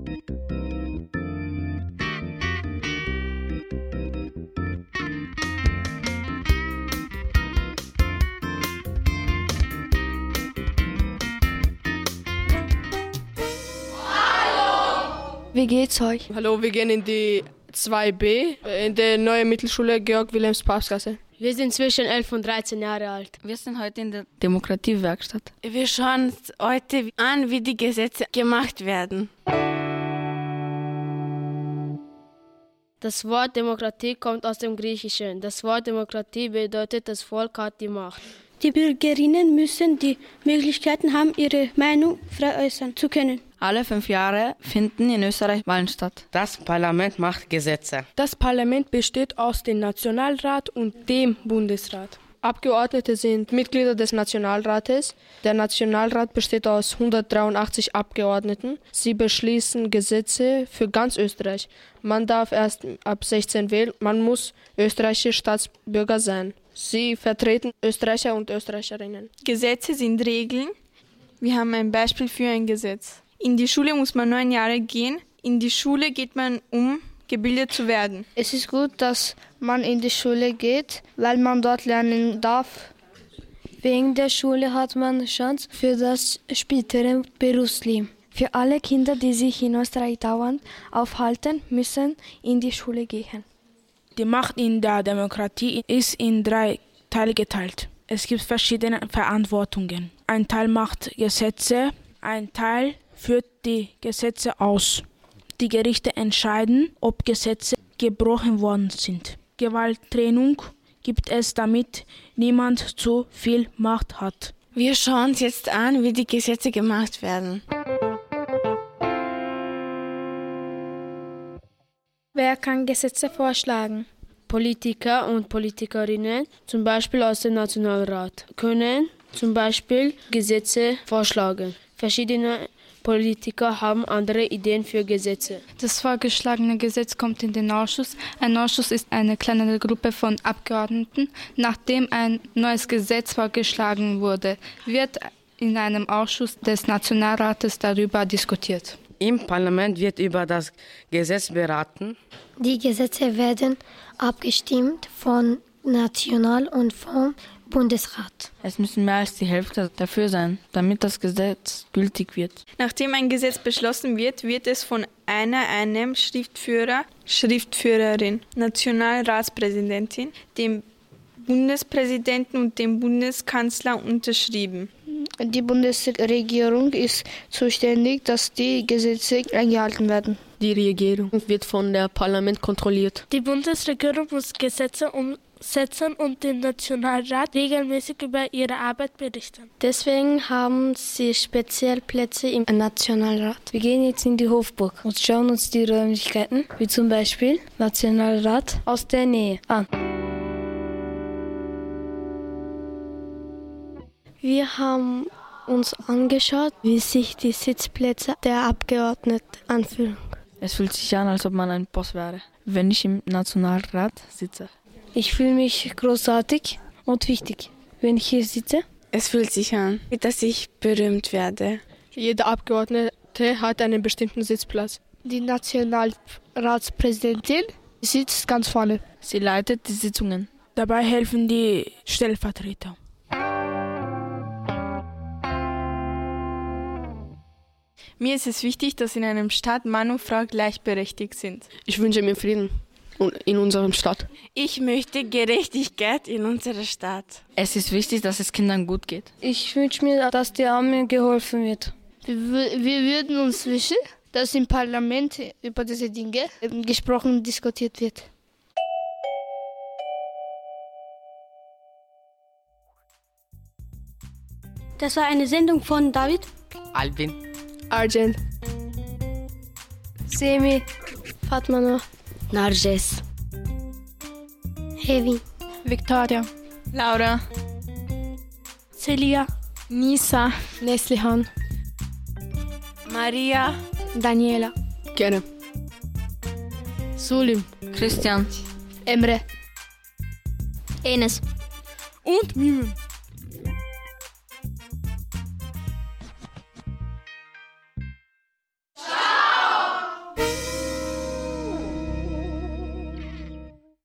Wie geht's euch? Hallo, wir gehen in die 2b, in der neuen Mittelschule Georg-Wilhelms-Parkgasse. Wir sind zwischen 11 und 13 Jahre alt. Wir sind heute in der Demokratiewerkstatt. Wir schauen uns heute an, wie die Gesetze gemacht werden. Das Wort Demokratie kommt aus dem Griechischen. Das Wort Demokratie bedeutet, das Volk hat die Macht. Die Bürgerinnen müssen die Möglichkeiten haben, ihre Meinung frei äußern zu können. Alle 5 Jahre finden in Österreich Wahlen statt. Das Parlament macht Gesetze. Das Parlament besteht aus dem Nationalrat und dem Bundesrat. Abgeordnete sind Mitglieder des Nationalrates. Der Nationalrat besteht aus 183 Abgeordneten. Sie beschließen Gesetze für ganz Österreich. Man darf erst ab 16 wählen. Man muss österreichischer Staatsbürger sein. Sie vertreten Österreicher und Österreicherinnen. Gesetze sind Regeln. Wir haben ein Beispiel für ein Gesetz. In die Schule muss man 9 Jahre gehen. In die Schule geht man, um gebildet zu werden. Es ist gut, dass man in die Schule geht, weil man dort lernen darf. Wegen der Schule hat man Chance für das spätere Berufsleben. Für alle Kinder, die sich in Österreich dauernd aufhalten, müssen in die Schule gehen. Die Macht in der Demokratie ist in 3 Teile geteilt. Es gibt verschiedene Verantwortungen. Ein Teil macht Gesetze, ein Teil führt die Gesetze aus. Die Gerichte entscheiden, ob Gesetze gebrochen worden sind. Gewalttrennung gibt es, damit niemand zu viel Macht hat. Wir schauen uns jetzt an, wie die Gesetze gemacht werden. Wer kann Gesetze vorschlagen? Politiker und Politikerinnen, zum Beispiel aus dem Nationalrat, können zum Beispiel Gesetze vorschlagen. Verschiedene Politiker haben andere Ideen für Gesetze. Das vorgeschlagene Gesetz kommt in den Ausschuss. Ein Ausschuss ist eine kleinere Gruppe von Abgeordneten. Nachdem ein neues Gesetz vorgeschlagen wurde, wird in einem Ausschuss des Nationalrates darüber diskutiert. Im Parlament wird über das Gesetz beraten. Die Gesetze werden abgestimmt von National- und vom Bundesrat. Es müssen mehr als die Hälfte dafür sein, damit das Gesetz gültig wird. Nachdem ein Gesetz beschlossen wird, wird es von einem Schriftführer, Schriftführerin, Nationalratspräsidentin, dem Bundespräsidenten und dem Bundeskanzler unterschrieben. Die Bundesregierung ist zuständig, dass die Gesetze eingehalten werden. Die Regierung wird von der Parlament kontrolliert. Die Bundesregierung muss Gesetze umsetzen und den Nationalrat regelmäßig über ihre Arbeit berichten. Deswegen haben sie speziell Plätze im Nationalrat. Wir gehen jetzt in die Hofburg und schauen uns die Räumlichkeiten, wie zum Beispiel Nationalrat, aus der Nähe an. Wir haben uns angeschaut, wie sich die Sitzplätze der Abgeordneten anfühlen. Es fühlt sich an, als ob man ein Boss wäre, wenn ich im Nationalrat sitze. Ich fühle mich großartig und wichtig, wenn ich hier sitze. Es fühlt sich an, dass ich berühmt werde. Jeder Abgeordnete hat einen bestimmten Sitzplatz. Die Nationalratspräsidentin sitzt ganz vorne. Sie leitet die Sitzungen. Dabei helfen die Stellvertreter. Mir ist es wichtig, dass in einem Staat Mann und Frau gleichberechtigt sind. Ich wünsche mir Frieden in unserem Stadt. Ich möchte Gerechtigkeit in unserer Stadt. Es ist wichtig, dass es Kindern gut geht. Ich wünsche mir, dass den Armen geholfen wird. Wir würden uns wünschen, dass im Parlament über diese Dinge gesprochen und diskutiert wird. Das war eine Sendung von David, Albin, Arjen, Semi, Fatma, Narges, Hevi, Victoria, Laura, Celia, Nisa, Neslihan, Maria, Daniela, Gerne, Sulim, Christian, Emre, Enes und Mimim.